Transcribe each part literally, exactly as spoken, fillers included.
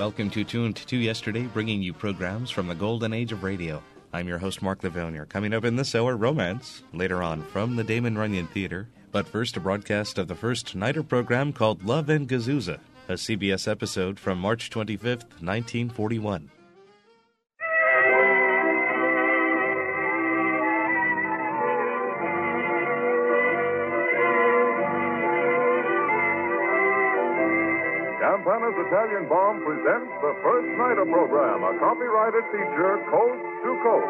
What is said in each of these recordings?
Welcome to Tuned to Yesterday, bringing you programs from the golden age of radio. I'm your host, Mark Livonia. Coming up in this hour, romance. Later on, from the Damon Runyon Theater. But first, a broadcast of the first nighter program called Love and Gazooza, a C B S episode from March twenty-fifth, nineteen forty-one. Campana's Italian Bomb presents the First Nighter program, a copyrighted feature, Coast to Coast.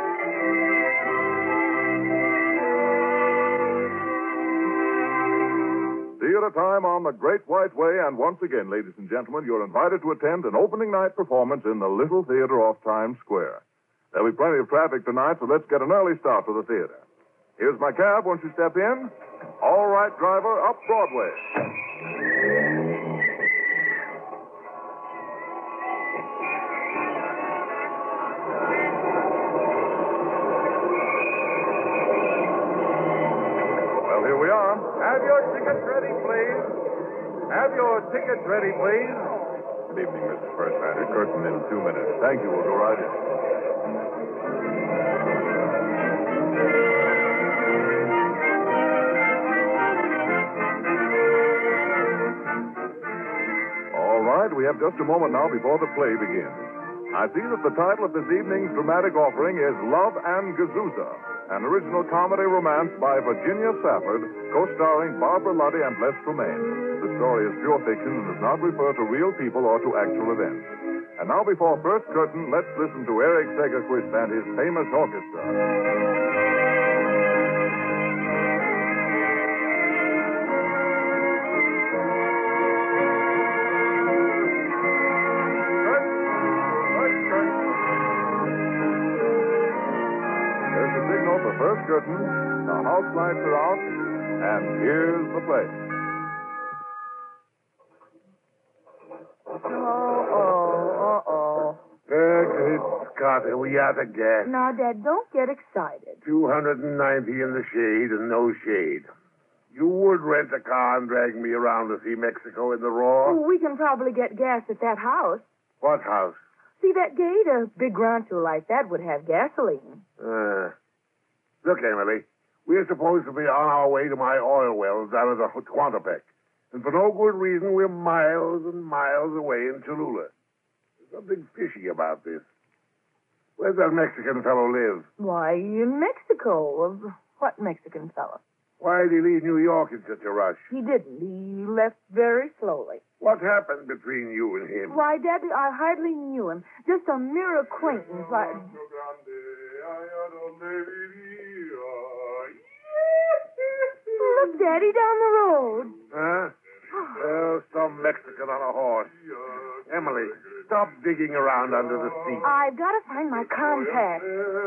Theater time on the Great White Way, and once again, ladies and gentlemen, you're invited to attend an opening night performance in the Little Theater off Times Square. There'll be plenty of traffic tonight, so let's get an early start to the theater. Here's my cab. Won't you step in? All right, driver, up Broadway. Have your tickets ready, please. Have your tickets ready, please. Good evening, Mister First Nighter. Curtain in two minutes. Thank you. We'll go right in. All right. We have just a moment now before the play begins. I see that the title of this evening's dramatic offering is Love and Gazooza, an original comedy romance by Virginia Safford, co-starring Barbara Luddy and Les Tremaine. The story is pure fiction and does not refer to real people or to actual events. And now, before first curtain, let's listen to Eric Segerquist and his famous orchestra. First curtain, the house lights are out, and here's the play. Oh, oh, uh-oh. Uh, Scott, are we out of gas? Now, Dad, don't get excited. two hundred ninety in the shade and no shade. You would rent a car and drag me around to see Mexico in the raw? Oh, we can probably get gas at that house. What house? See that gate? A big rancho like that would have gasoline. Uh... Look, Emily, we're supposed to be on our way to my oil wells down at the Tehuantepec. And for no good reason, we're miles and miles away in Cholula. There's something fishy about this. Where's that Mexican fellow live? Why, in Mexico. What Mexican fellow? Why did he leave New York in such a rush? He didn't. He left very slowly. What happened between you and him? Why, Daddy, I hardly knew him. Just a mere acquaintance. I... Look, Daddy, down the road. Huh? Oh, some Mexican on a horse. Emily, stop digging around under the seat. I've got to find my compact.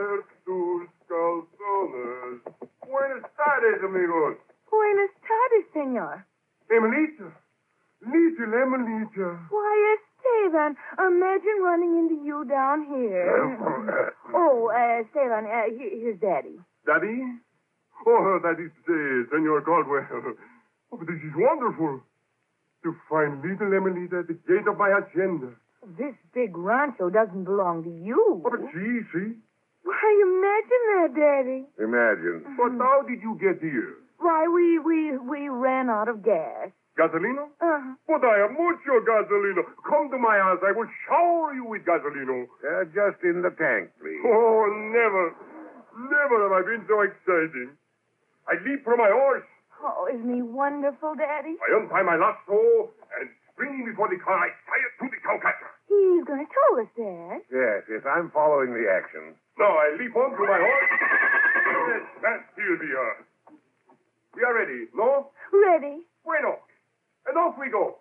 Buenas tardes, amigos. Buenas tardes, senor. Emelita. Lita, Emelita. Why, Esteban, imagine running into you down here. oh, uh, Esteban, uh, here, here's Daddy. Daddy? Oh, that is uh, Senor Caldwell. Oh, but this is wonderful. To find little Emelita at the gate of my hacienda. This big rancho doesn't belong to you. Oh, but see, see. Why, imagine that, Daddy. Imagine. But how did you get here? Why, we, we, we ran out of gas. Gasolino? Uh-huh. But I have mucho gasolino. Come to my house. I will shower you with gasolino. Uh, just in the tank, please. Oh, never. Never have I been so exciting. I leap from my horse. Oh, isn't he wonderful, Daddy? I untie my lasso, and springing before the car, I tie it to the cowcatcher. He's going to tow us, Dad. Yes, yes, I'm following the action. Now I leap onto my horse. Yes, that's here we are. We are ready, no? Ready. Bueno. And off we go.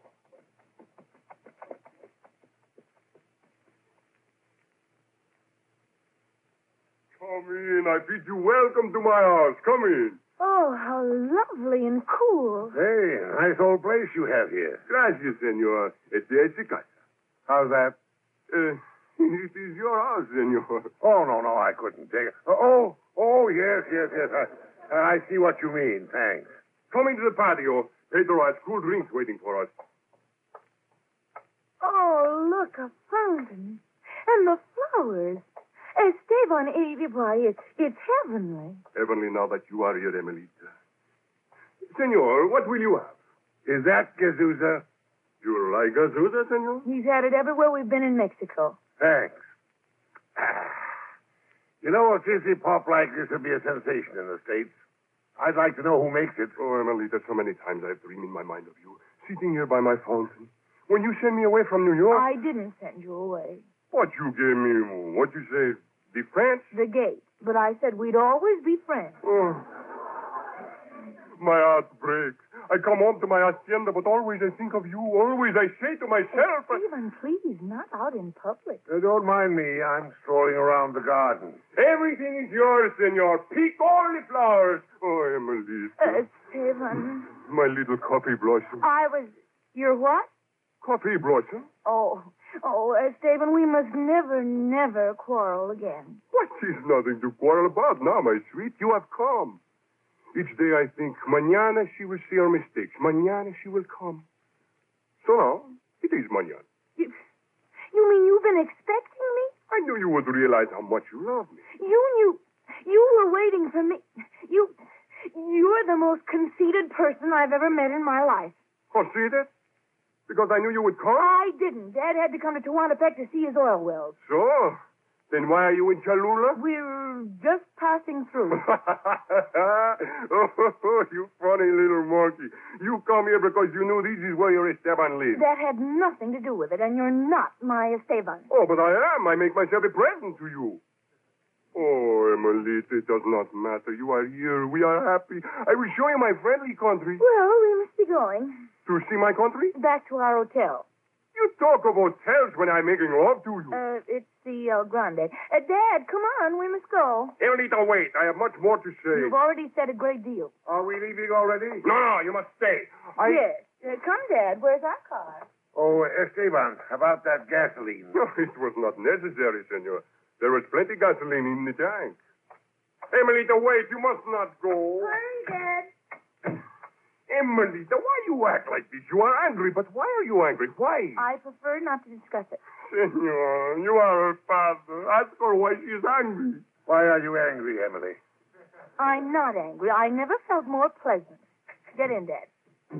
Come in. I bid you welcome to my house. Come in. Oh, how lovely and cool. Hey, nice old place you have here. Gracias, senor. Este es casa. How's that? Uh, it is your house, senor. Oh, no, no, I couldn't take it. Oh, oh, yes, yes, yes. I, I see what you mean. Thanks. Come into the patio. Pedro has cool drinks waiting for us. Oh, look, a fountain. And the flowers. Esteban, it, why, it, it's heavenly. Heavenly now that you are here, Emelita. Senor, what will you have? Is that Gazuza? You like Gazuza, senor? He's had it everywhere we've been in Mexico. Thanks. You know, a sissy pop like this would be a sensation in the States. I'd like to know who makes it. Oh, Emelita, so many times I've dreamed in my mind of you, sitting here by my fountain. When you sent me away from New York... I didn't send you away. What you gave me, what you say, the French? The gate. But I said we'd always be friends. Oh. My heart breaks. I come home to my hacienda, but always I think of you. Always I say to myself... Oh, Stephen, please, not out in public. Uh, don't mind me. I'm strolling around the garden. Everything is yours, senor. Pick all the flowers. Oh, Emelita. Uh, Stephen. My little coffee blossom. I was... You're what? Coffee blossom? Oh, oh, uh, Stephen, we must never, never quarrel again. What is nothing to quarrel about now, my sweet? You have come. Each day I think, mañana she will see her mistakes. Mañana she will come. So now, it is mañana. You, you mean you've been expecting me? I knew you would realize how much you love me. You knew... You were waiting for me. You... You're the most conceited person I've ever met in my life. Conceited? Because I knew you would come? I didn't. Dad had to come to Tehuantepec to see his oil wells. So? Then why are you in Cholula? We're just passing through. Oh, you funny little monkey. You come here because you knew this is where your Esteban lives. That had nothing to do with it, and you're not my Esteban. Oh, but I am. I make myself a present to you. Oh, Emelita, it does not matter. You are here. We are happy. I will show you my friendly country. Well, we must be going. To see my country? Back to our hotel. You talk of hotels when I'm making love to you. Uh, it's the El Grande. Uh, Dad, come on. We must go. Emelita, wait. I have much more to say. You've already said a great deal. Are we leaving already? No, no, you must stay. I... Yes. Uh, come, Dad. Where's our car? Oh, Esteban, about that gasoline. No, it was not necessary, senor. There was plenty gasoline in the tank. Emelita, wait. You must not go. Hurry, Dad. Emelita, why you act like this? You are angry, but why are you angry? Why? I prefer not to discuss it. Senor, you are her father. Ask her why she is angry. Why are you angry, Emily? I'm not angry. I never felt more pleasant. Get in, Dad.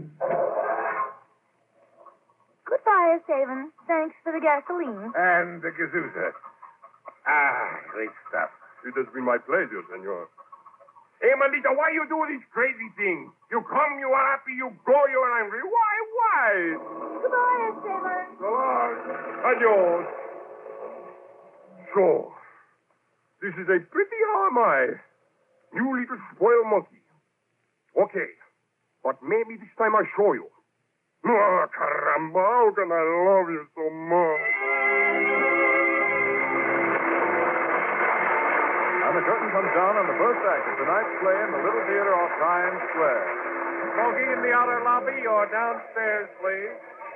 Goodbye, Esteban. Thanks for the gasoline. And the Gazuza. Ah, great stuff. It has been my pleasure, senor. Hey, Emelita, why you do this crazy thing? You come, you are happy, you go, you are angry. Why, why? Goodbye, Esteban. So long. Adios. So, this is a pretty how am I? You little spoiled monkey. Okay, but maybe this time I'll show you. Oh, caramba, how can I love you so much? And the curtain comes down on the first act of tonight's play in the Little Theater off Times Square. Smoking in the outer lobby or downstairs, please.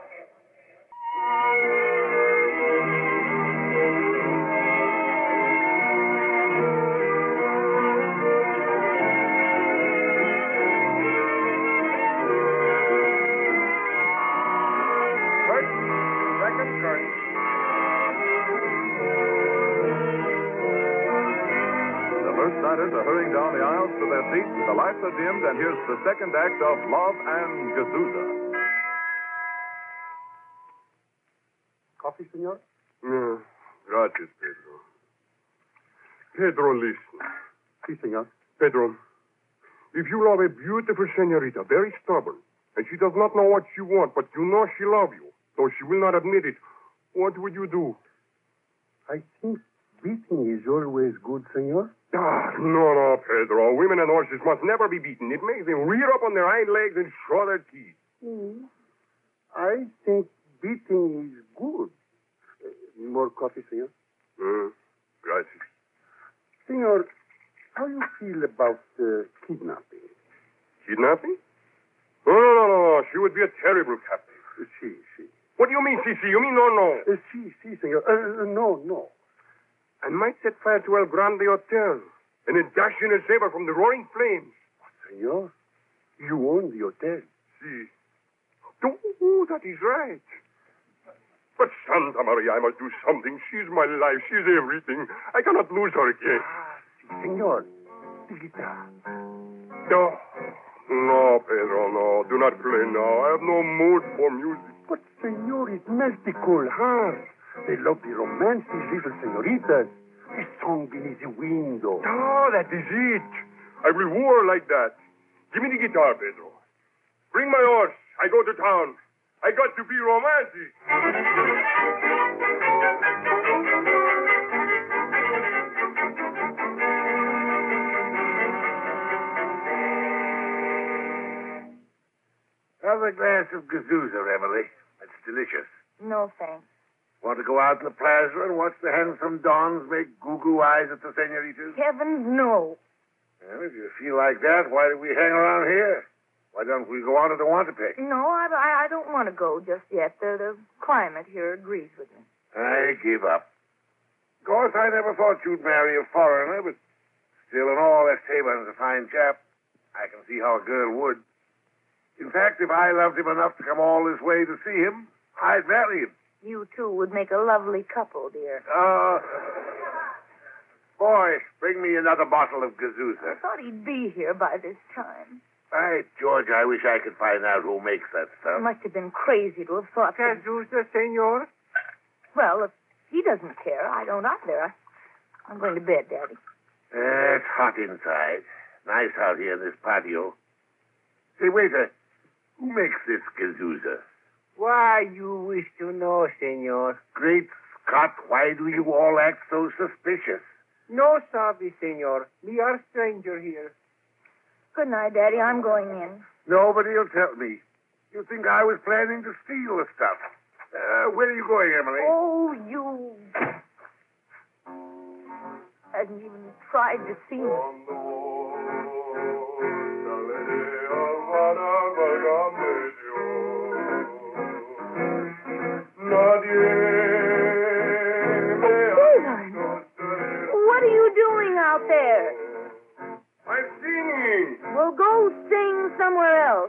Curtain. Second curtain. The first nighters are hurrying down the aisles to their seats. The lights are dimmed, and here's the second act of Love and Gazuza. Coffee, senor? Yeah. Gracias, Pedro. Pedro, listen. Si, senor. Pedro, if you love a beautiful senorita, very stubborn, and she does not know what she wants, but you know she loves you, though she will not admit it, what would you do? I think beating is always good, senor. Ah, no, no, Pedro. Women and horses must never be beaten. It makes them rear up on their hind legs and show their teeth. Mm. I think beating is good. Uh, more coffee, senor? Uh, gracias. Senor, how you feel about uh, kidnapping? Kidnapping? No, no, no, no, no. She would be a terrible captive. Uh, si, si. What do you mean, si, si? You mean no, no? Uh, si, si, senor. Uh, no, no. I might set fire to El Grande Hotel and then dash in a saber from the roaring flames. Senor, you own the hotel. Si. Oh, that is right. Santa Maria, I must do something. She's my life. She's everything. I cannot lose her again. Ah, si, senor. The guitar. No. No, Pedro, no. Do not play now. I have no mood for music. But, senor, it melts the cold heart. They love the romance, these little senoritas. The song beneath the window. Ah, that is it. I will woo her like that. Give me the guitar, Pedro. Bring my horse. I go to town. I got to be romantic. Have a glass of Gazuza, Emily. It's delicious. No, thanks. Want to go out in the plaza and watch the handsome dons make goo-goo eyes at the senoritas? Heavens, no. Well, if you feel like that, why do we hang around here? Why don't we go on to the Wantapec? No, I, I, I don't want to go just yet. The, the climate here agrees with me. I give up. Of course, I never thought you'd marry a foreigner, but still, in all, Esteban's a fine chap. I can see how a girl would. In fact, if I loved him enough to come all this way to see him, I'd marry him. You two would make a lovely couple, dear. Uh, boy, bring me another bottle of Gazuza. I thought he'd be here by this time. By George, I wish I could find out who makes that stuff. He must have been crazy to have thought that. Gazuza, senor? Well, if he doesn't care, I don't either. I, I'm going to bed, Daddy. Uh, it's hot inside. Nice out here in this patio. Say, waiter, who makes this Gazuza? Why, you wish to know, senor? Great Scott, why do you all act so suspicious? No sabe, senor. We are stranger here. Good night, Daddy. I'm going in. Nobody'll tell me. You think I was planning to steal the stuff. Uh, where are you going, Emily? Oh, you... hadn't even tried to see me. What are you doing out there? I'm singing. Well, go sing somewhere else.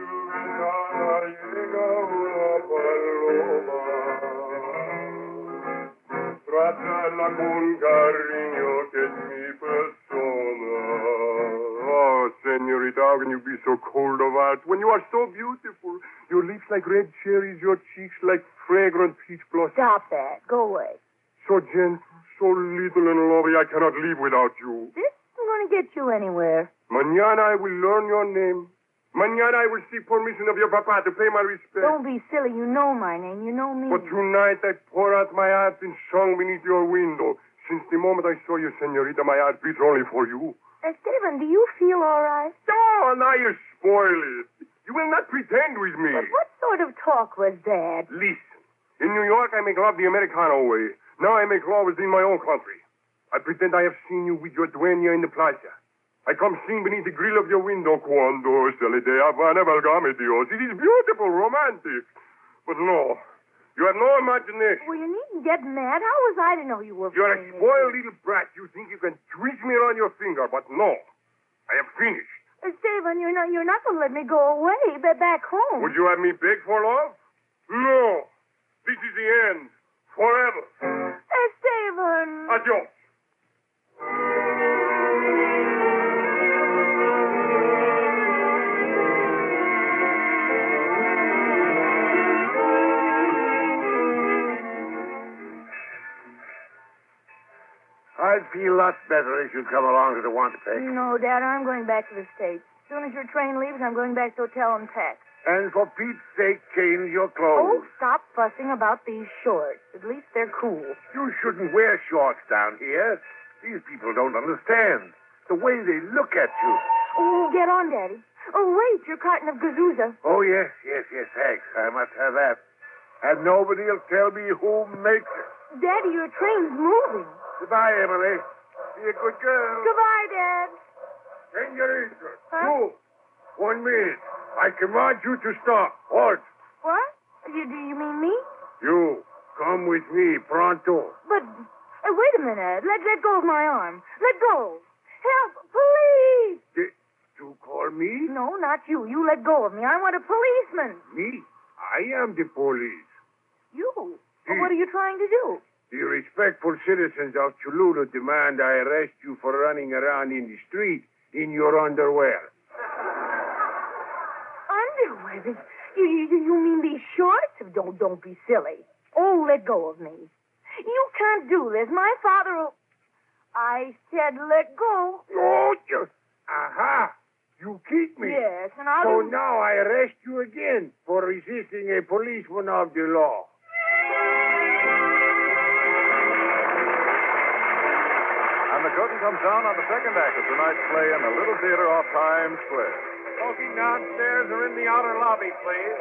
Oh, senorita, how can you be so cold of heart when you are so beautiful? Your lips like red cherries, your cheeks like fragrant peach blossoms. Stop that. Go away. So gentle, so little and lovely, I cannot live without you. This isn't going to get you anywhere. Mañana I will learn your name. Mañana I will seek permission of your papa to pay my respect. Don't be silly. You know my name. You know me. But tonight I pour out my heart in song beneath your window. Since the moment I saw you, senorita, my heart beats only for you. Esteban, do you feel all right? Oh, now you spoil it. You will not pretend with me. But what sort of talk was that? Listen. In New York, I make love the Americano way. Now I make love within my own country. I pretend I have seen you with your dueña in the plaza. I come sing beneath the grill of your window. Cuando se le de Habana valgame Dios. It is beautiful, romantic. But no, you have no imagination. Well, you needn't get mad. How was I to know you were You're a playing spoiled this? little brat. You think you can twist me around your finger, but no. I have finished. Esteban, you're not, you're not going to let me go away, but back home. Would you have me beg for love? No. This is the end. Forever. Esteban! Adios. I'd feel lots better if you'd come along to the Wantapec. No, Dad, I'm going back to the States. As soon as your train leaves, I'm going back to the hotel and pack. And for Pete's sake, change your Oh, clothes. stop fussing about these shorts. At least they're cool. You shouldn't wear shorts down here. These people don't understand. The way they look at you. Oh, get on, Daddy. Oh, wait, your carton of Gazuza. Oh, yes, yes, yes, thanks. I must have that. And nobody'll tell me who makes it. Daddy, your train's moving. Goodbye, Emily. Be a good girl. Goodbye, Dad. Senorita. Huh? You. One minute. I command you to stop. Halt. What? You, do you mean me? You. Come with me, pronto. But, uh, wait a minute. Let, let go of my arm. Let go. Help, police! Did you call me? No, not you. You let go of me. I want a policeman. Me? I am the police. You? Well, what are you trying to do? The respectful citizens of Cholula demand I arrest you for running around in the street in your underwear. Underwear? You, you, you mean these shorts? Don't, don't be silly. Oh, let go of me. You can't do this. My father will... I said let go. Oh, you... Aha! You kicked me. Yes, and I'll... So do... now I arrest you again for resisting a policeman of the law. And the curtain comes down on the second act of tonight's play in the Little Theater off Times Square. Smoking downstairs or in the outer lobby, please.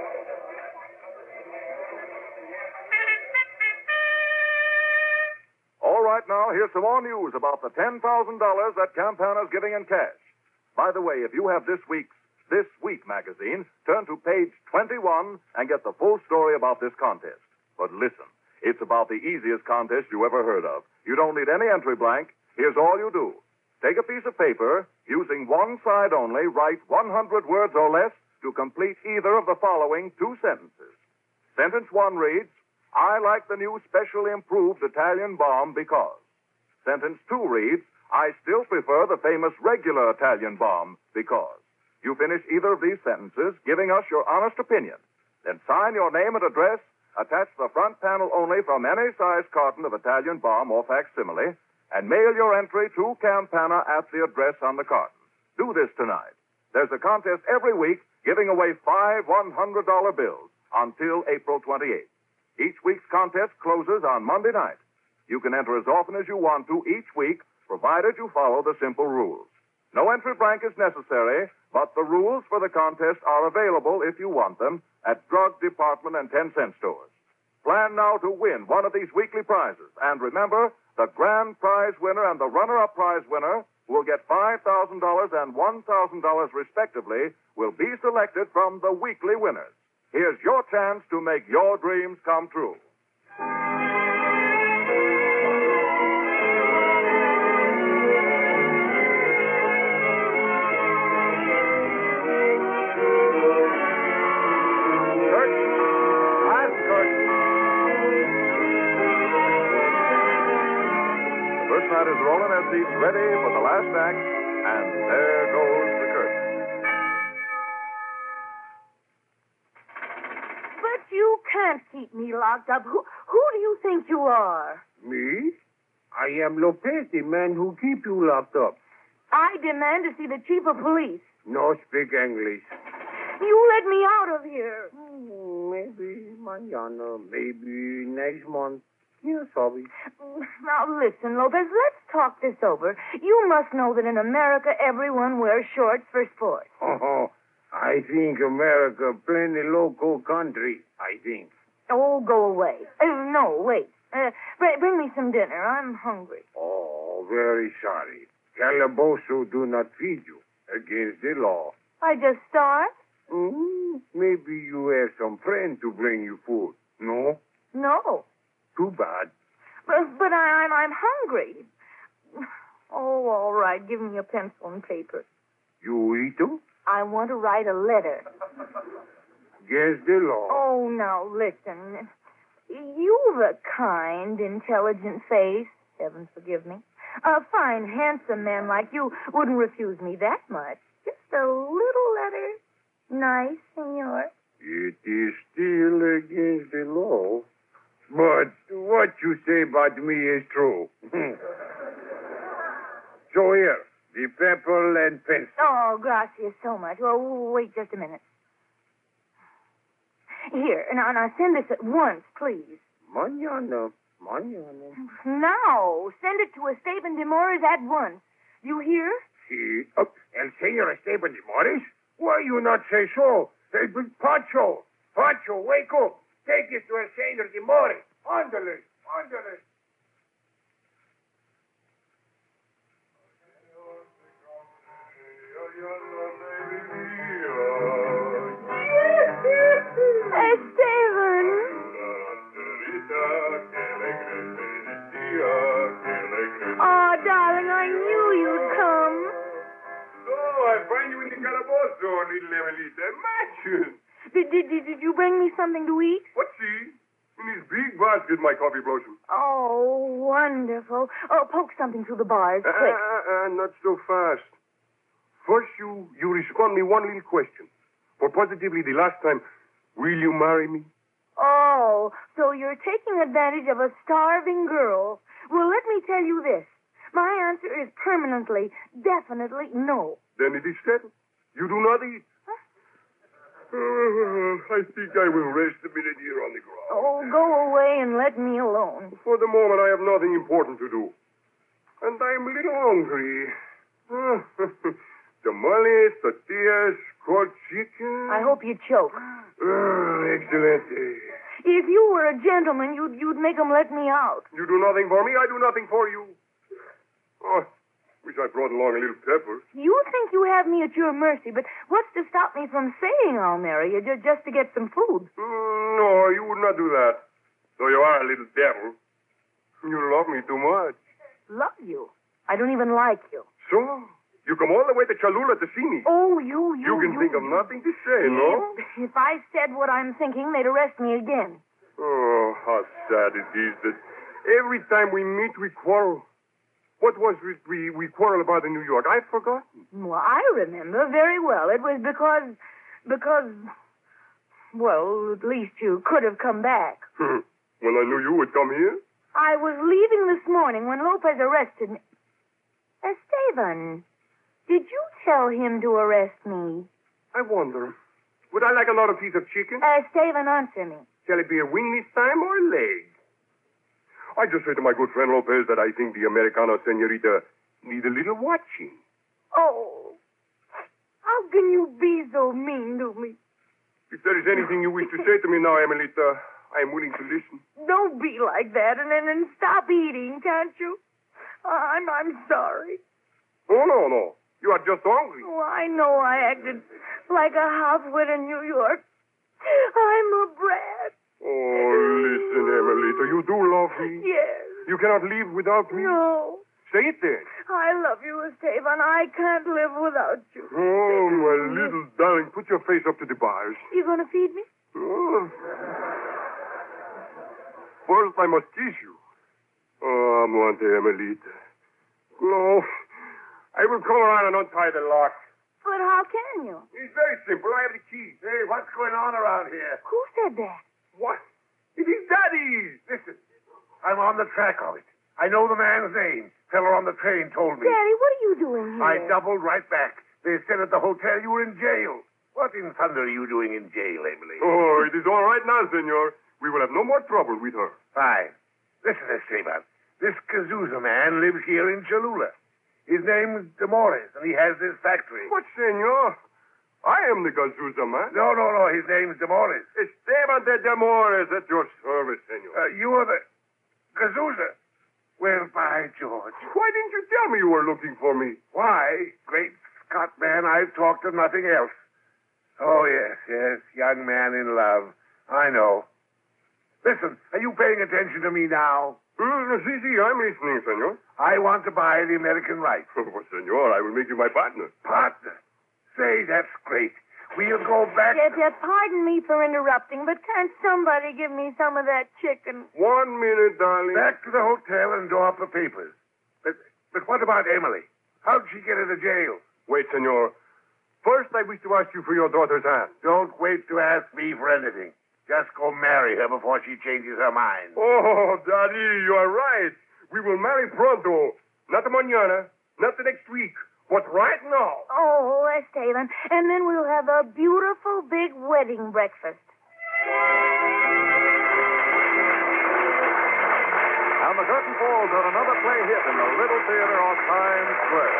All right, now, here's some more news about the ten thousand dollars that Campana's giving in cash. By the way, if you have this week's This Week magazine, turn to page twenty-one and get the full story about this contest. But listen, it's about the easiest contest you ever heard of. You don't need any entry blank. Here's all you do. Take a piece of paper, using one side only, write one hundred words or less to complete either of the following two sentences. Sentence one reads, I like the new specially improved Italian bomb because. Sentence two reads, I still prefer the famous regular Italian bomb because. You finish either of these sentences, giving us your honest opinion. Then sign your name and address, attach the front panel only from any size carton of Italian bomb or facsimile, and mail your entry to Campana at the address on the carton. Do this tonight. There's a contest every week giving away five one hundred dollar bills until April twenty-eighth. Each week's contest closes on Monday night. You can enter as often as you want to each week, provided you follow the simple rules. No entry blank is necessary, but the rules for the contest are available if you want them at drug department and ten cent stores. Plan now to win one of these weekly prizes. And remember, the grand prize winner and the runner-up prize winner, who will get five thousand dollars and one thousand dollars respectively, will be selected from the weekly winners. Here's your chance to make your dreams come true. Night is rolling as seats ready for the last act, and there goes the curtain. But you can't keep me locked up. Who, who do you think you are? Me? I am Lopez, the man who keep you locked up. I demand to see the chief of police. No speak English. You let me out of here. Hmm, maybe mañana, maybe next month. Yeah, sorry. Now, listen, Lopez, let's talk this over. You must know that in America, everyone wears shorts for sport. Oh, I think America plenty local country, I think. Oh, go away. Uh, no, wait. Uh, br- bring me some dinner. I'm hungry. Oh, very sorry. Calabozo do not feed you. Against the law. I just starved? Mm, maybe you have some friend to bring you food. No? No. Too bad. But, but I, I'm, I'm hungry. Oh, all right. Give me a pencil and paper. You eat them? I want to write a letter. Against the law. Oh, now, listen. You've a kind, intelligent face. Heaven forgive me. A fine, handsome man like you wouldn't refuse me that much. Just a little letter. Nice, senor. It is still against the law. But what you say about me is true. So here, the paper and pencil. Oh, gracias so much. Well, wait just a minute. Here, now, now send this at once, please. Mañana, mañana. Now, send it to Esteban de Morris at once. You hear? Si. Oh, el señor Esteban de Morris? Why you not say so? Hey, but Pancho, Pancho, wake up. Take it to el señor de Morris. Ándale, ándale. Esteban. Oh, darling, I knew you'd come. So, I find you in the calabozo, little Emelita. Imagine. Did, did, did, did you bring me something to eat? What, see? In this big basket, my coffee blossom. Oh, wonderful. Oh, poke something through the bars, Uh, quick. uh, uh, not so fast. First, you, you respond me one little question. For positively the last time, will you marry me? Oh, so you're taking advantage of a starving girl. Well, let me tell you this. My answer is permanently, definitely no. Then it is settled. You do not eat. Uh, I think I will rest a minute here on the ground. Oh, go away and let me alone. For the moment, I have nothing important to do. And I'm a little hungry. Tamales, tortillas, cold chicken. I hope you choke. Ah, excellent. If you were a gentleman, you'd, you'd make 'em let me out. You do nothing for me, I do nothing for you. Oh, wish I brought along a little pepper. You think you have me at your mercy, but what's to stop me from saying I'll marry you ju- just to get some food? Mm, no, you would not do that. Though you are a little devil. You love me too much. Love you? I don't even like you. So, you come all the way to Cholula to see me. Oh, you, you, You can you, think of you. nothing to say, no? If, if I said what I'm thinking, they'd arrest me again. Oh, how sad it is that every time we meet, we quarrel. What was it we, we quarreled about in New York? I've forgotten. Well, I remember very well. It was because, because, well, at least you could have come back. When I knew you would come here? I was leaving this morning when Lopez arrested me. Esteban, did you tell him to arrest me? I wonder. Would I like another piece of chicken? Esteban, answer me. Shall it be a wing this time or a leg? I just say to my good friend Lopez that I think the Americano senorita need a little watching. Oh, how can you be so mean to me? If there is anything you wish to say to me now, Emelita, I am willing to listen. Don't be like that, and then and stop eating, can't you? I'm I'm sorry. Oh, no, no. You are just hungry. Oh, I know I acted like a housewit in New York. I'm a brat. Oh, listen, Emelita, you do love me. Yes. You cannot live without me. No. Say it then. I love you, Esteban. I can't live without you. Oh, my little darling, put your face up to the bars. You gonna feed me? Oh. First, I must kiss you. Oh, Monte Emelita. No. I will come around and untie the lock. But how can you? It's very simple. I have the key. Hey, what's going on around here? Who said that? What? It is Daddy. Listen, I'm on the track of it. I know the man's name. Feller on the train told me. Daddy, what are you doing here? I doubled right back. They said at the hotel you were in jail. What in thunder are you doing in jail, Emily? Oh, it is all right now, senor. We will have no more trouble with her. Fine. Listen, Esteban. This Cazuza man lives here in Cholula. His name's Demores, and he has this factory. What, senor? I am the Gazuza man. No, no, no. His name's Demores. Esteban de Demores at your service, senor. Uh, you are the Cazuza. Well, by George. Why didn't you tell me you were looking for me? Why? Great Scott, man, I've talked of nothing else. Oh, yes, yes. Young man in love. I know. Listen, are you paying attention to me now? Uh, see, see, I'm listening, senor. I want to buy the American rights. Oh, senor, I will make you my partner. Partner? Say, that's great. We'll go back... Yes, yes, pardon me for interrupting, but can't somebody give me some of that chicken? One minute, darling. Back to the hotel and draw up the papers. But, but what about Emily? How'd she get into jail? Wait, senor. First, I wish to ask you for your daughter's hand. Don't wait to ask me for anything. Just go marry her before she changes her mind. Oh, Daddy, you are right. We will marry pronto. Not mañana, not the next week, but right now. Oh, Esteban. And then we'll have a beautiful big wedding breakfast. And the curtain falls on another play hit in the Little Theater on Times Square.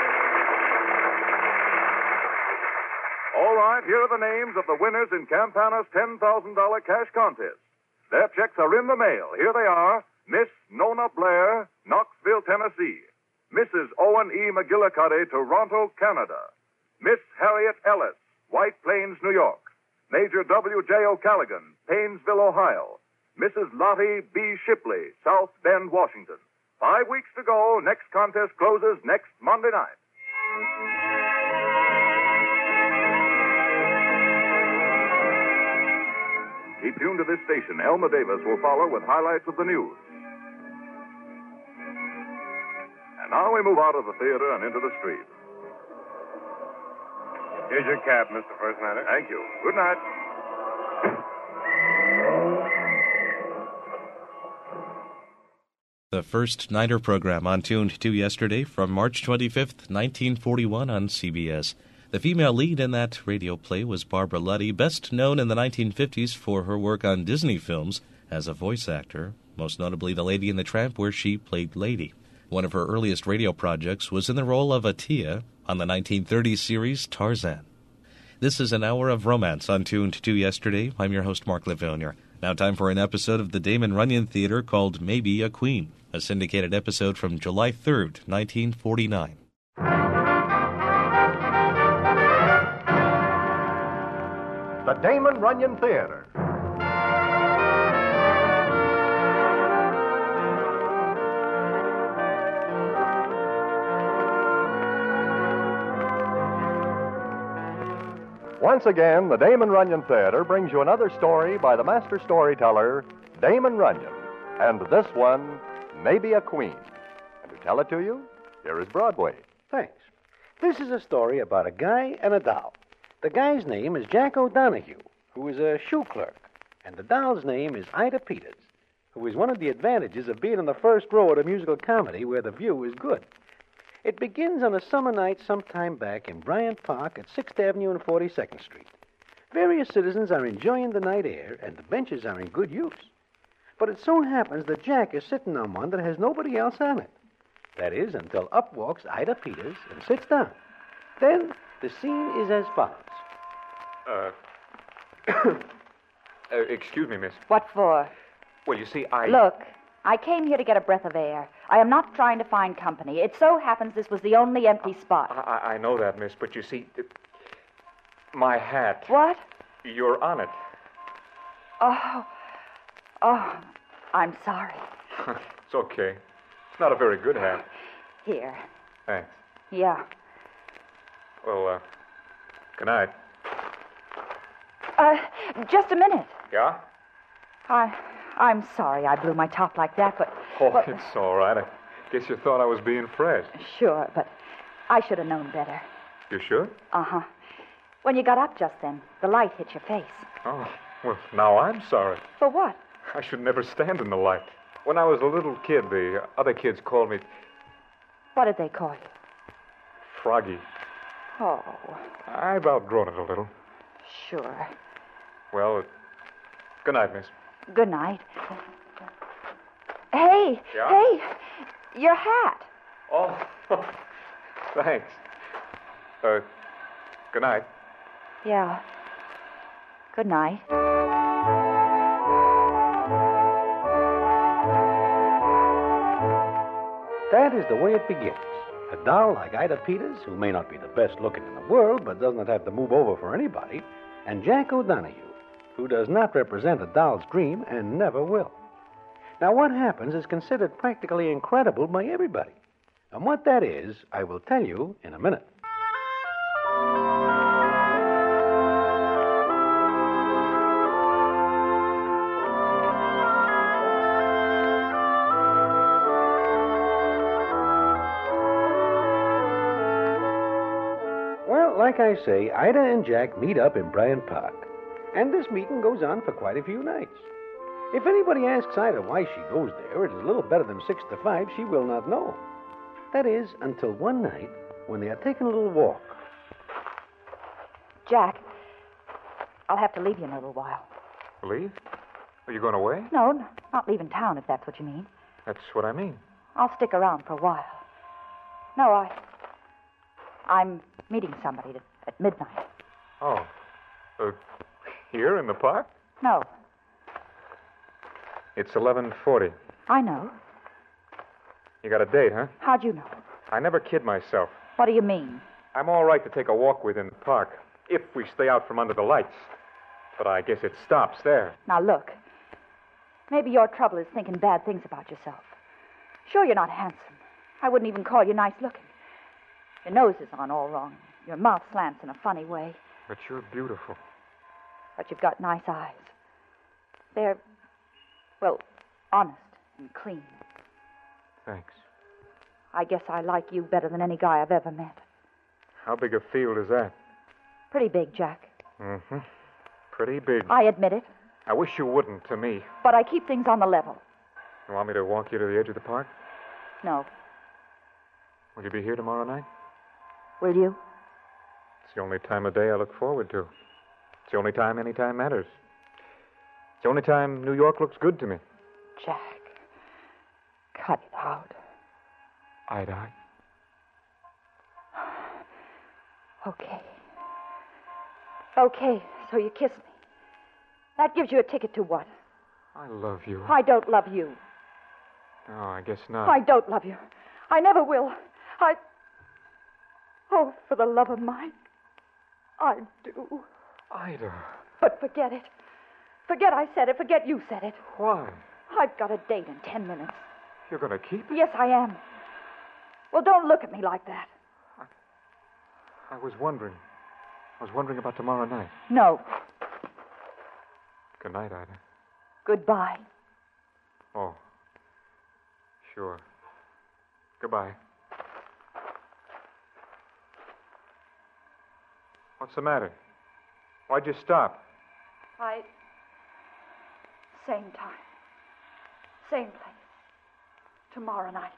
All right, here are the names of the winners in Campana's ten thousand dollars cash contest. Their checks are in the mail. Here they are. Miss Nona Blair, Knoxville, Tennessee. Missus Owen E. McGillicuddy, Toronto, Canada. Miss Harriet Ellis, White Plains, New York. Major W J. O'Callaghan, Paynesville, Ohio. Missus Lottie B. Shipley, South Bend, Washington. Five weeks to go. Next contest closes next Monday night. Keep tuned to this station. Elma Davis will follow with highlights of the news. And now we move out of the theater and into the street. Here's your cab, Mister First Nighter. Thank you. Good night. The First Nighter program on Tuned to yesterday from March twenty-fifth, nineteen forty-one on C B S. The female lead in that radio play was Barbara Luddy, best known in the nineteen fifties for her work on Disney films as a voice actor, most notably The Lady and the Tramp, where she played Lady. One of her earliest radio projects was in the role of Atia on the nineteen thirties series Tarzan. This is an hour of romance on Tuned to yesterday. I'm your host, Mark Livonia. Now time for an episode of the Damon Runyon Theater called Maybe a Queen, a syndicated episode from July third, nineteen forty-nine. The Damon Runyon Theater. Once again, the Damon Runyon Theater brings you another story by the master storyteller, Damon Runyon. And this one, Maybe a Queen. And to tell it to you, here is Broadway. Thanks. This is a story about a guy and a doll. The guy's name is Jack O'Donohue, who is a shoe clerk. And the doll's name is Ida Peters, who is one of the advantages of being in the first row at a musical comedy where the view is good. It begins on a summer night sometime back in Bryant Park at sixth Avenue and forty-second Street. Various citizens are enjoying the night air, and the benches are in good use. But it so happens that Jack is sitting on one that has nobody else on it. That is, until up walks Ida Peters and sits down. Then the scene is as follows. Uh, uh, excuse me, miss. What for? Well, you see, I... Look, I came here to get a breath of air. I am not trying to find company. It so happens this was the only empty spot. I, I know that, miss, but you see, it, my hat. What? You're on it. Oh, oh, I'm sorry. It's okay. It's not a very good hat. Here. Thanks. Yeah. Well, uh, good night. Uh, just a minute. Yeah? I, I'm sorry I blew my top like that, but... Oh, but, it's all right. I guess you thought I was being fresh. Sure, but I should have known better. You should? Uh-huh. When you got up just then, the light hit your face. Oh, well, now I'm sorry. For what? I should never stand in the light. When I was a little kid, the other kids called me... What did they call you? Froggy. Oh. I've outgrown it a little. Sure. Well, uh, good night, miss. Good night. Hey, yeah? hey, your hat. Oh, thanks. Uh, good night. Yeah. Good night. That is the way it begins. A doll like Ida Peters, who may not be the best looking in the world, but does not have to move over for anybody, and Jack O'Donohue, who does not represent a doll's dream and never will. Now, what happens is considered practically incredible by everybody. And what that is, I will tell you in a minute. Well, like I say, Ida and Jack meet up in Bryant Park. And this meeting goes on for quite a few nights. If anybody asks Ida why she goes there, it is a little better than six to five, she will not know. That is, until one night when they are taking a little walk. Jack, I'll have to leave you in a little while. Leave? Are you going away? No, n- not leaving town, if that's what you mean. That's what I mean. I'll stick around for a while. No, I... I'm meeting somebody at, at midnight. Oh. Uh, here in the park? No, It's eleven forty. I know. You got a date, huh? How'd you know? I never kid myself. What do you mean? I'm all right to take a walk with in the park, if we stay out from under the lights. But I guess it stops there. Now, look. Maybe your trouble is thinking bad things about yourself. Sure, you're not handsome. I wouldn't even call you nice looking. Your nose is on all wrong. Your mouth slants in a funny way. But you're beautiful. But you've got nice eyes. They're, well, honest and clean. Thanks. I guess I like you better than any guy I've ever met. How big a field is that? Pretty big, Jack. Mm-hmm. Pretty big. I admit it, I wish you wouldn't to me. but I keep things on the level. You want me to walk you to the edge of the park? No. Will you be here tomorrow night? Will you? It's the only time of day I look forward to. It's the only time any time matters. It's the only time New York looks good to me. Jack, cut it out. Ida. Okay. Okay, so you kiss me. That gives you a ticket to what? I love you. I don't love you. No, I guess not. I don't love you. I never will. I... Oh, for the love of mine, I do. Ida. But forget it. Forget I said it. Forget you said it. Why? I've got a date in ten minutes. You're going to keep it? Yes, I am. Well, don't look at me like that. I was wondering. I was wondering about tomorrow night. No. Good night, Ida. Goodbye. Oh. Sure. Goodbye. What's the matter? Why'd you stop? I... Same time. Same place. Tomorrow night.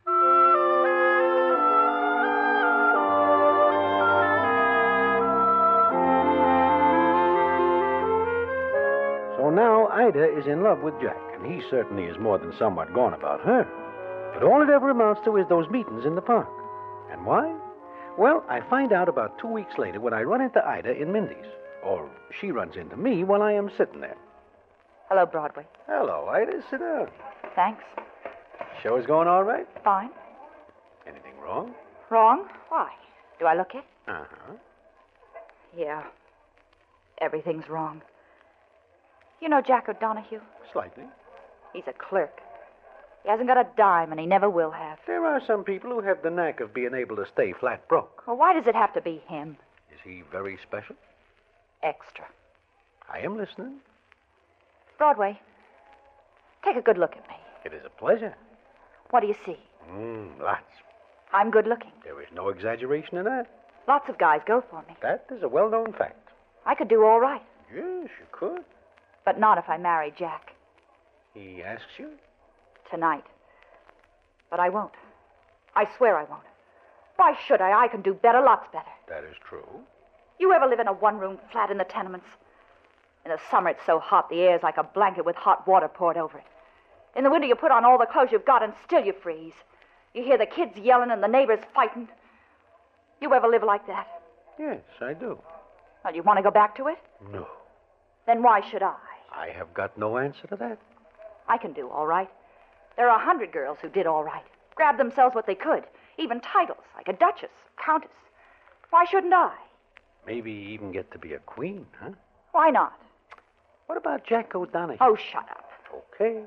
So now Ida is in love with Jack, and he certainly is more than somewhat gone about her. But all it ever amounts to is those meetings in the park. And why? Well, I find out about two weeks later when I run into Ida in Mindy's. Or she runs into me while I am sitting there. Hello, Broadway. Hello, Ida. Sit down. Thanks. Show's going all right? Fine. Anything wrong? Wrong? Why? Do I look it? Uh-huh. Yeah. Everything's wrong. You know Jack O'Donohue? Slightly. He's a clerk. He hasn't got a dime, and he never will have. There are some people who have the knack of being able to stay flat broke. Well, why does it have to be him? Is he very special? Extra. I am listening. Broadway, take a good look at me. It is a pleasure. What do you see? Mm, lots. I'm good looking. There is no exaggeration in that. Lots of guys go for me. That is a well-known fact. I could do all right. Yes, you could. But not if I marry Jack. He asks you? Tonight. But I won't. I swear I won't. Why should I? I can do better, lots better. That is true. You ever live in a one-room flat in the tenements? In the summer, it's so hot, the air's like a blanket with hot water poured over it. In the winter, you put on all the clothes you've got and still you freeze. You hear the kids yelling and the neighbors fighting. You ever live like that? Yes, I do. Well, you want to go back to it? No. Then why should I? I have got no answer to that. I can do all right. There are a hundred girls who did all right. Grabbed themselves what they could. Even titles, like a duchess, countess. Why shouldn't I? Maybe even get to be a queen, huh? Why not? What about Jack O'Donohue? Oh, shut up. Okay.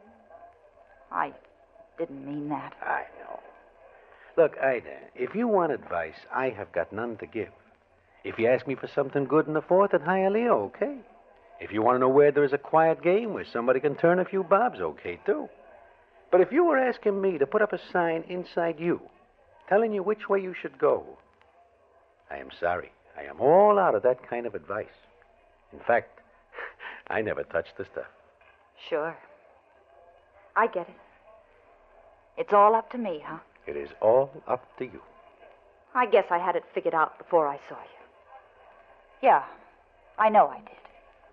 I didn't mean that. I know. Look, Ida, if you want advice, I have got none to give. If you ask me for something good in the Fourth at Hialeah, okay. If you want to know where there is a quiet game where somebody can turn a few bobs, okay, too. But if you were asking me to put up a sign inside you, telling you which way you should go, I am sorry. I am all out of that kind of advice. In fact, I never touch the stuff. Sure. I get it. It's all up to me, huh? It is all up to you. I guess I had it figured out before I saw you. Yeah, I know I did.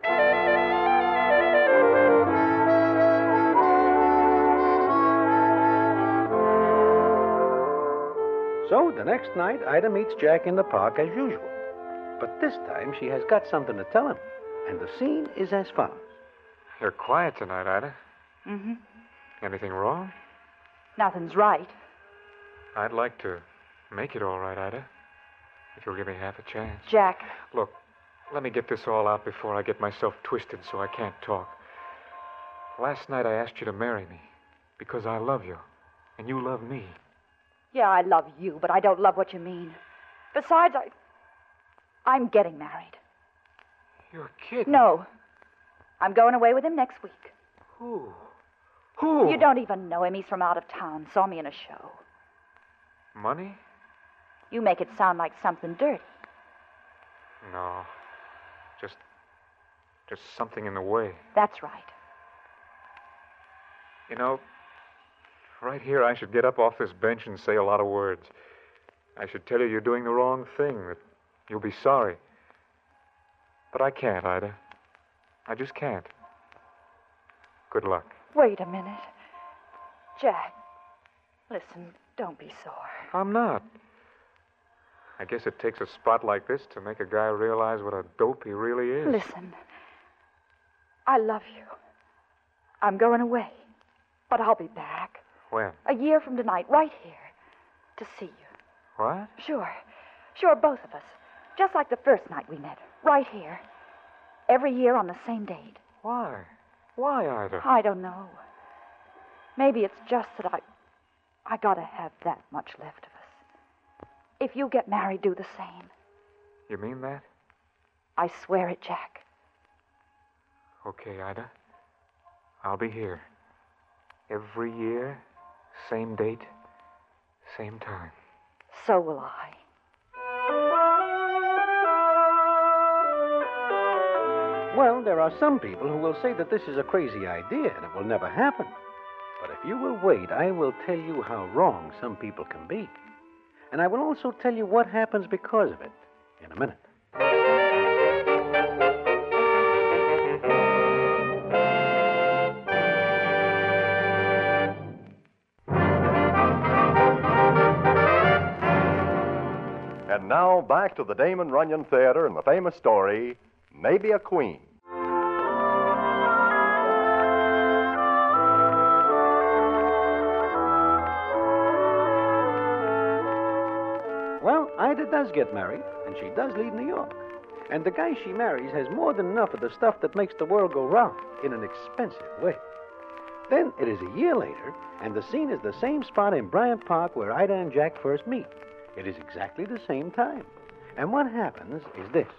So the next night, Ida meets Jack in the park as usual. But this time she has got something to tell him. And the scene is as follows. You're quiet tonight, Ida. Mm-hmm. Anything wrong? Nothing's right. I'd like to make it all right, Ida. If you'll give me half a chance. Jack. Look, let me get this all out before I get myself twisted so I can't talk. Last night I asked you to marry me because I love you, and you love me. Yeah, I love you, but I don't love what you mean. Besides, I... I'm getting married. You're kidding. No. I'm going away with him next week. Who? Who? You don't even know him. He's from out of town. Saw me in a show. Money? You make it sound like something dirty. No. Just... just something in the way. That's right. You know, right here I should get up off this bench and say a lot of words. I should tell you you're doing the wrong thing, that you'll be sorry. But I can't, Ida. I just can't. Good luck. Wait a minute. Jack, listen, don't be sore. I'm not. I guess it takes a spot like this to make a guy realize what a dope he really is. Listen, I love you. I'm going away, but I'll be back. When? A year from tonight, right here, to see you. What? Sure. Sure, both of us. Just like the first night we met. Right here. Every year on the same date. Why? Why, Ida? I don't know. Maybe it's just that I... I gotta have that much left of us. If you get married, do the same. You mean that? I swear it, Jack. Okay, Ida. I'll be here. Every year, same date, same time. So will I. Well, there are some people who will say that this is a crazy idea and it will never happen. But if you will wait, I will tell you how wrong some people can be. And I will also tell you what happens because of it in a minute. And now back to the Damon Runyon Theater and the famous story, Maybe a Queen. Well, Ida does get married, and she does leave New York. And the guy she marries has more than enough of the stuff that makes the world go round in an expensive way. Then it is a year later, and the scene is the same spot in Bryant Park where Ida and Jack first meet. It is exactly the same time. And what happens is this.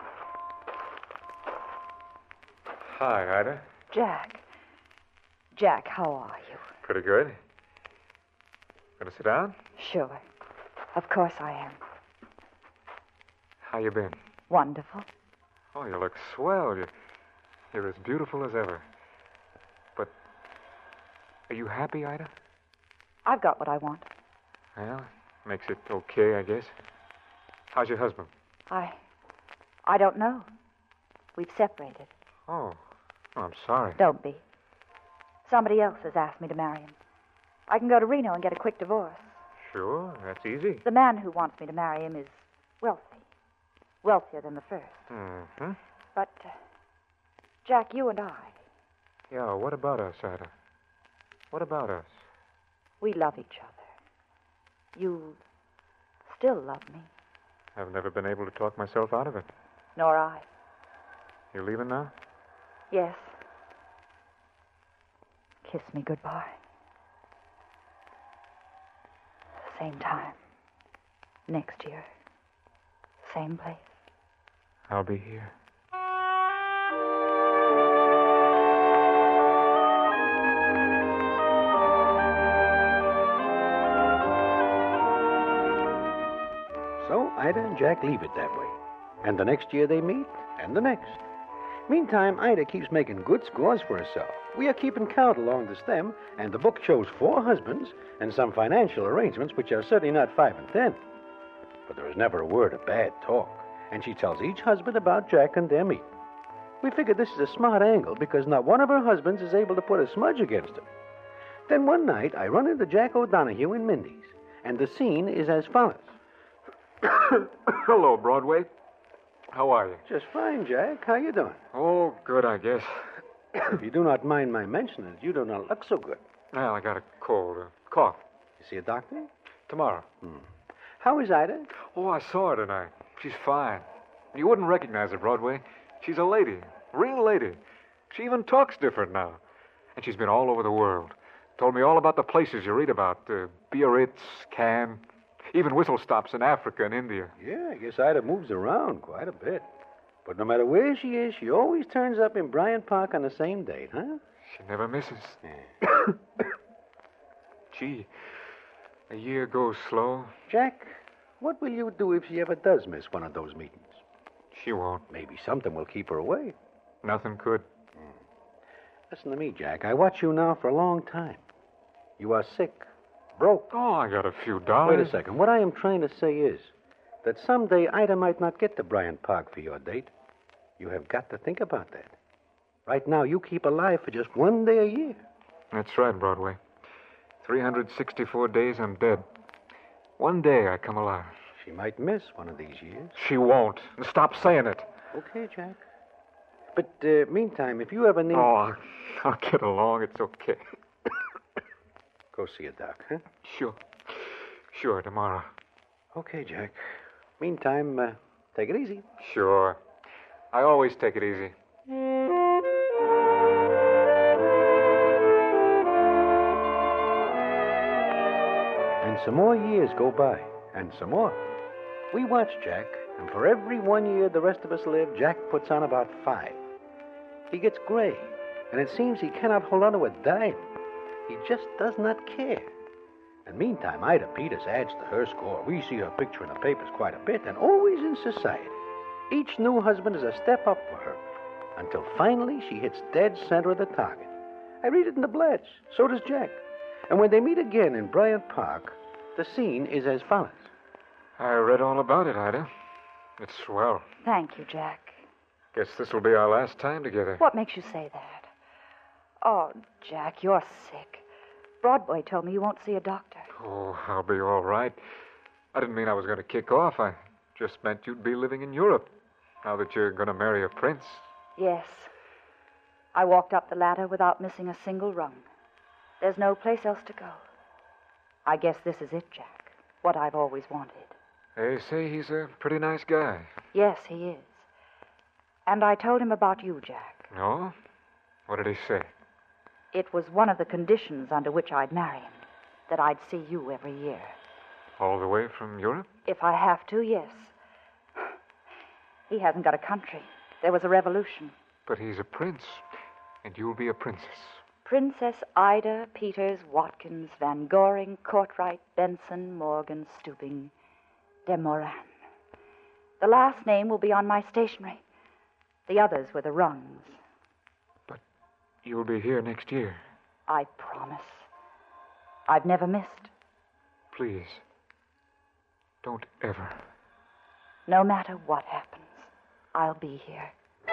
Hi, Ida. Jack. Jack, how are you? Pretty good. Gonna sit down? Sure. Of course I am. How you been? Wonderful. Oh, you look swell. You're, you're as beautiful as ever. But are you happy, Ida? I've got what I want. Well, makes it okay, I guess. How's your husband? I... I don't know. We've separated. Oh. oh, I'm sorry. Don't be. Somebody else has asked me to marry him. I can go to Reno and get a quick divorce. Sure, that's easy. The man who wants me to marry him is wealthy. Wealthier than the first. Mm-hmm. But, uh, Jack, you and I... Yeah, what about us, Ida? What about us? We love each other. You still love me. I've never been able to talk myself out of it. Nor I. You leaving now? Yes. Kiss me goodbye. Same time. Next year. Same place. I'll be here. So Ida and Jack leave it that way. And the next year they meet, and the next. Meantime, Ida keeps making good scores for herself. We are keeping count along the stem, and the book shows four husbands and some financial arrangements which are certainly not five and ten. But there is never a word of bad talk, and she tells each husband about Jack and their meet. We figured this is a smart angle because not one of her husbands is able to put a smudge against her. Then one night, I run into Jack O'Donoghue in Mindy's, and the scene is as follows. Hello, Broadway. How are you? Just fine, Jack. How you doing? Oh, good, I guess. If you do not mind my mentioning it, you do not look so good. Well, I got a cold, a cough. You see a doctor? Tomorrow. Hmm. How is Ida? Oh, I saw her tonight. She's fine. You wouldn't recognize her, Broadway. She's a lady, real lady. She even talks different now. And she's been all over the world. Told me all about the places you read about. Uh, Biarritz, Cannes, even whistle stops in Africa and India. Yeah, I guess Ida moves around quite a bit. But no matter where she is, she always turns up in Bryant Park on the same date, huh? She never misses. Gee, a year goes slow. Jack, what will you do if she ever does miss one of those meetings? She won't. Maybe something will keep her away. Nothing could. Listen to me, Jack. I watch you now for a long time. You are sick, broke. Oh, I got a few dollars. Wait a second. What I am trying to say is that someday Ida might not get to Bryant Park for your date. You have got to think about that. Right now, you keep alive for just one day a year. That's right, Broadway. three hundred sixty-four days I'm dead. One day I come alive. She might miss one of these years. She won't. Stop saying it. Okay, Jack. But uh, meantime, if you ever need... Oh, I'll, I'll get along. It's okay. Go see a doc, huh? Sure. Sure, tomorrow. Okay, Jack. Meantime, uh, take it easy. Sure. I always take it easy. And some more years go by, and some more. We watch Jack, and for every one year the rest of us live, Jack puts on about five. He gets gray, and it seems he cannot hold on to a dime. He just does not care. And meantime, Ida Peters adds to her score. We see her picture in the papers quite a bit, and always in society. Each new husband is a step up for her, until finally she hits dead center of the target. I read it in the Blatch. So does Jack. And when they meet again in Bryant Park, the scene is as follows. I read all about it, Ida. It's swell. Thank you, Jack. Guess this will be our last time together. What makes you say that? Oh, Jack, you're sick. Broadway told me you won't see a doctor. Oh, I'll be all right. I didn't mean I was going to kick off. I just meant you'd be living in Europe, now that you're going to marry a prince. Yes. I walked up the ladder without missing a single rung. There's no place else to go. I guess this is it, Jack. What I've always wanted. They say he's a pretty nice guy. Yes, he is. And I told him about you, Jack. No? What did he say? It was one of the conditions under which I'd marry him, that I'd see you every year. All the way from Europe? If I have to, yes. He hasn't got a country. There was a revolution. But he's a prince, and you'll be a princess. Princess Ida Peters Watkins Van Goring Courtwright Benson Morgan Stooping de Moran. The last name will be on my stationery. The others were the rungs. But you'll be here next year. I promise. I've never missed. Please, don't ever. No matter what happens, I'll be here.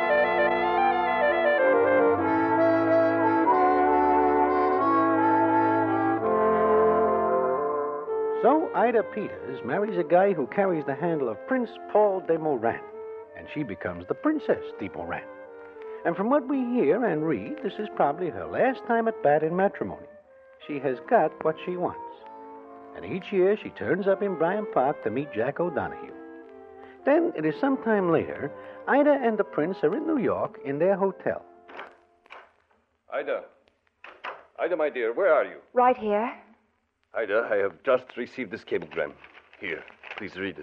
So Ida Peters marries a guy who carries the handle of Prince Paul de Moran, and she becomes the Princess de Moran. And from what we hear and read, this is probably her last time at bat in matrimony. She has got what she wants. And each year she turns up in Bryant Park to meet Jack O'Donoghue. Then, it is some time later, Ida and the prince are in New York in their hotel. Ida. Ida, my dear, where are you? Right here. Ida, I have just received this cablegram. Here, please read it.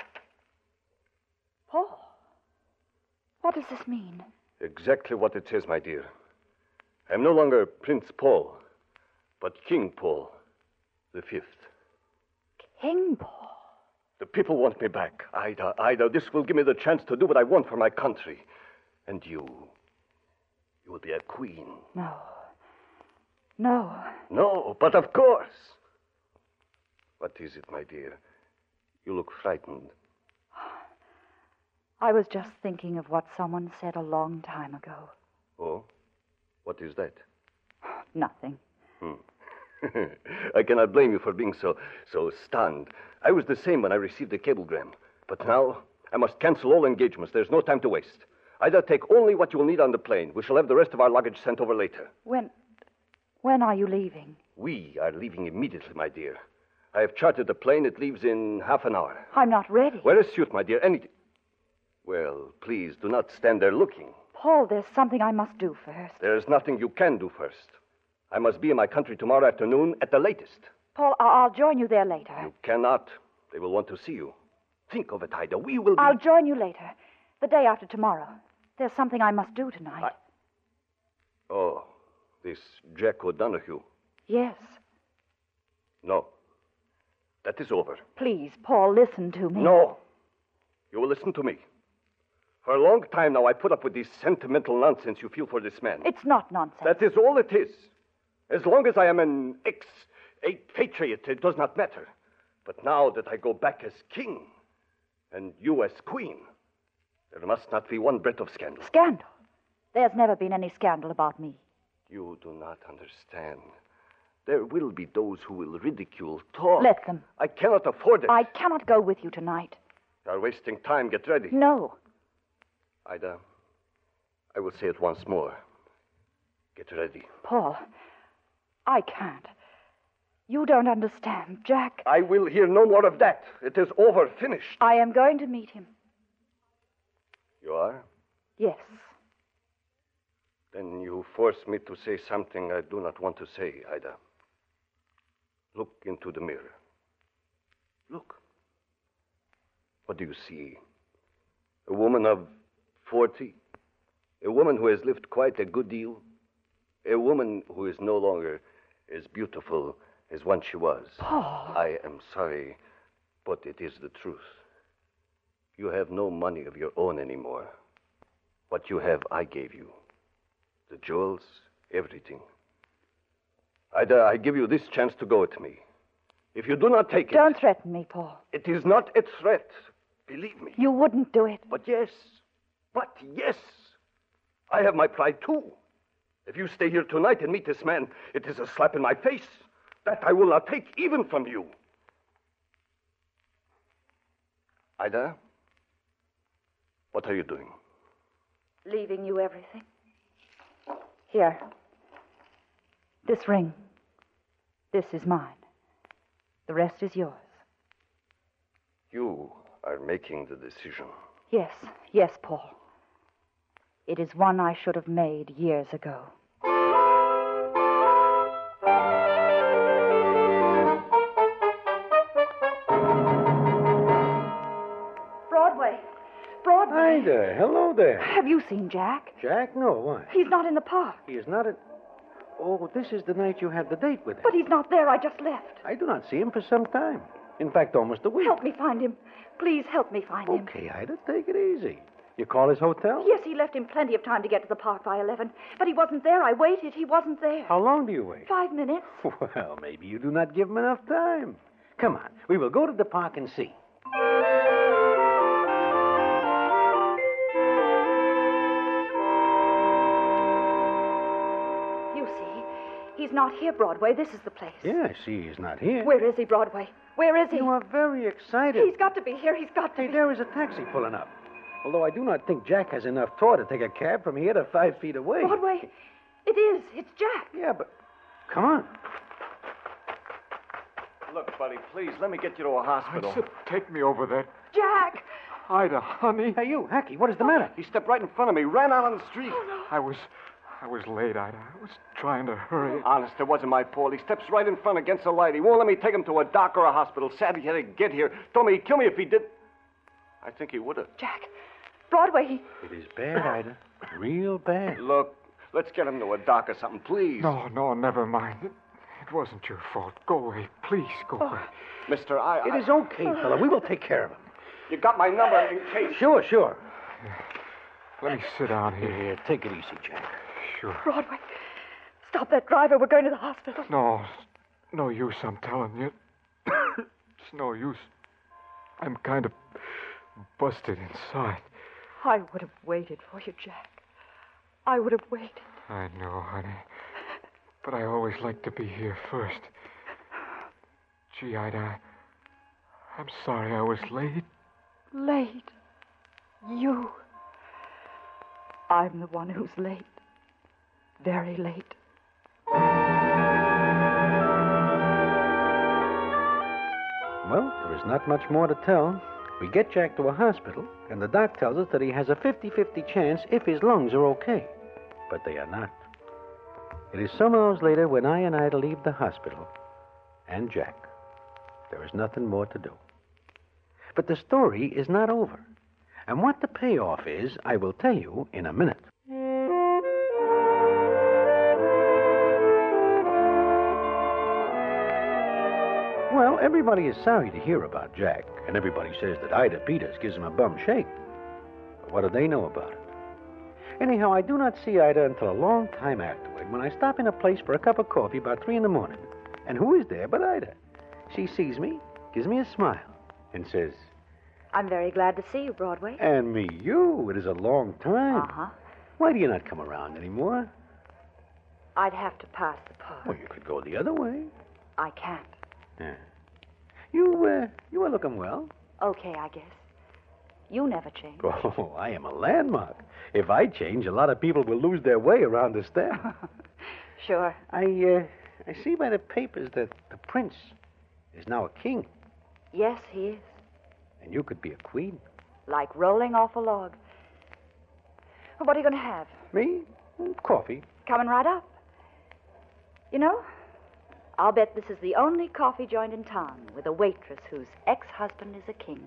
Paul, what does this mean? Exactly what it says, my dear. I am no longer Prince Paul, but King Paul the Fifth. King Paul? The people want me back. Ida, Ida, this will give me the chance to do what I want for my country. And you, you will be a queen. No. No. No, but of course. What is it, my dear? You look frightened. I was just thinking of what someone said a long time ago. Oh? What is that? Nothing. Hmm. I cannot blame you for being so, so stunned. I was the same when I received the cablegram. But now, I must cancel all engagements. There's no time to waste. Either take only what you will need on the plane. We shall have the rest of our luggage sent over later. When... when are you leaving? We are leaving immediately, my dear. I have chartered the plane. It leaves in half an hour. I'm not ready. Wear a suit, my dear. Anything. Well, please, do not stand there looking. Paul, there's something I must do first. There's nothing you can do first. I must be in my country tomorrow afternoon at the latest. Paul, I- I'll join you there later. You cannot. They will want to see you. Think of it, Ida. We will be... I'll join you later. The day after tomorrow. There's something I must do tonight. I... Oh, this Jack O'Donoghue. Yes. No. That is over. Please, Paul, listen to me. No. You will listen to me. For a long time now, I put up with this sentimental nonsense you feel for this man. It's not nonsense. That is all it is. As long as I am an ex-patriot, it does not matter. But now that I go back as king, and you as queen, there must not be one breath of scandal. Scandal? There's never been any scandal about me. You do not understand. There will be those who will ridicule, talk. Let them. I cannot afford it. I cannot go with you tonight. You are wasting time. Get ready. No. Ida, I will say it once more. Get ready. Paul, I can't. You don't understand, Jack. I will hear no more of that. It is over, finished. I am going to meet him. You are? Yes. Then you force me to say something I do not want to say, Ida. Look into the mirror. Look. What do you see? A woman of forty? A woman who has lived quite a good deal? A woman who is no longer as beautiful as once she was? Paul. I am sorry, but it is the truth. You have no money of your own anymore. What you have, I gave you. The jewels, everything. Ida, I give you this chance to go with me. If you do not take it... Don't threaten me, Paul. It is not a threat. Believe me. You wouldn't do it. But yes. But yes. I have my pride, too. If you stay here tonight and meet this man, it is a slap in my face. That I will not take even from you. Ida, what are you doing? Leaving you everything. Here. This ring. This is mine. The rest is yours. You are making the decision. Yes, yes, Paul. It is one I should have made years ago. Broadway. Broadway. Hi there. Hello there. Have you seen Jack? Jack? No, why? He's not in the park. He is not at... Oh, this is the night you had the date with him. But he's not there. I just left. I do not see him for some time. In fact, almost a week. Help me find him. Please help me find him. Okay, Ida, take it easy. You call his hotel? Yes, he left him plenty of time to get to the park by eleven. But he wasn't there. I waited. He wasn't there. How long do you wait? Five minutes. Well, maybe you do not give him enough time. Come on. We will go to the park and see. You see, he's not here, Broadway. This is the place. Yeah, I see he's not here. Where is he, Broadway? Where is he? You are very excited. He's got to be here. He's got to Hey, be. there is a taxi pulling up. Although I do not think Jack has enough tour to take a cab from here to five feet away. Broadway, it is. It's Jack. Yeah, but come on. Look, buddy, please, let me get you to a hospital. I said, take me over there. Jack! Ida, honey. Hey, you, Hacky, what is the matter? He stepped right in front of me, ran out on the street. I was... I was late, Ida. I was trying to hurry. Honest, it wasn't my fault. He steps right in front against the light. He won't let me take him to a doc or a hospital. Sad he had to get here. Told me he'd kill me if he did. I think he would have. Jack. Broadway, he... It is bad, Ida. Real bad. Look, let's get him to a doc or something, please. No, no, never mind. It, it wasn't your fault. Go away. Please, go away. Mister, I... It I... is okay, fella. We will take care of him. You got my number in case... Sure, sure. Let me sit down here. Here, take it easy, Jack. Sure. Broadway, stop that driver. We're going to the hospital. No, it's no use, I'm telling you. It's no use. I'm kind of busted inside. I would have waited for you, Jack. I would have waited. I know, honey. But I always like to be here first. Gee, Ida, I'm sorry I was late. Late? You? I'm the one who's late. Very late. Well, there is not much more to tell. We get Jack to a hospital, and the doc tells us that he has a fifty-fifty chance if his lungs are okay. But they are not. It is some hours later when I and Ida leave the hospital. And Jack. There is nothing more to do. But the story is not over. And what the payoff is, I will tell you in a minute. Well, everybody is sorry to hear about Jack, and everybody says that Ida Peters gives him a bum shake. But what do they know about it? Anyhow, I do not see Ida until a long time afterward when I stop in a place for a cup of coffee about three in the morning. And who is there but Ida? She sees me, gives me a smile, and says, I'm very glad to see you, Broadway. And me, you. It is a long time. Uh-huh. Why do you not come around anymore? I'd have to pass the park. Well, you could go the other way. I can't. Yeah. You, uh, you are looking well. Okay, I guess. You never change. Oh, I am a landmark. If I change, a lot of people will lose their way around the step. Sure. I, uh, I see by the papers that the prince is now a king. Yes, he is. And you could be a queen. Like rolling off a log. Well, what are you going to have? Me? Coffee. Coming right up. You know, I'll bet this is the only coffee joint in town with a waitress whose ex-husband is a king.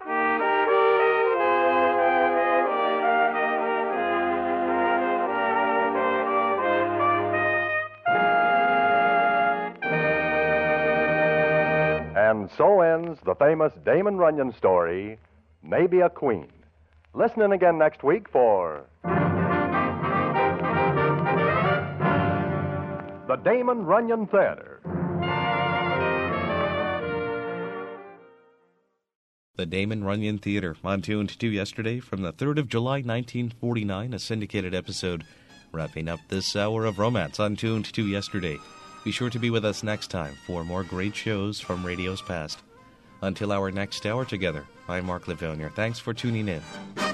And so ends the famous Damon Runyon story, Maybe a Queen. Listen in again next week for the Damon Runyon Theater. The Damon Runyon Theater, on Tuned to yesterday from the third of July, nineteen forty-nine, a syndicated episode, wrapping up this hour of romance on Tuned to yesterday. Be sure to be with us next time for more great shows from radio's past. Until our next hour together, I'm Mark Livonia. Thanks for tuning in.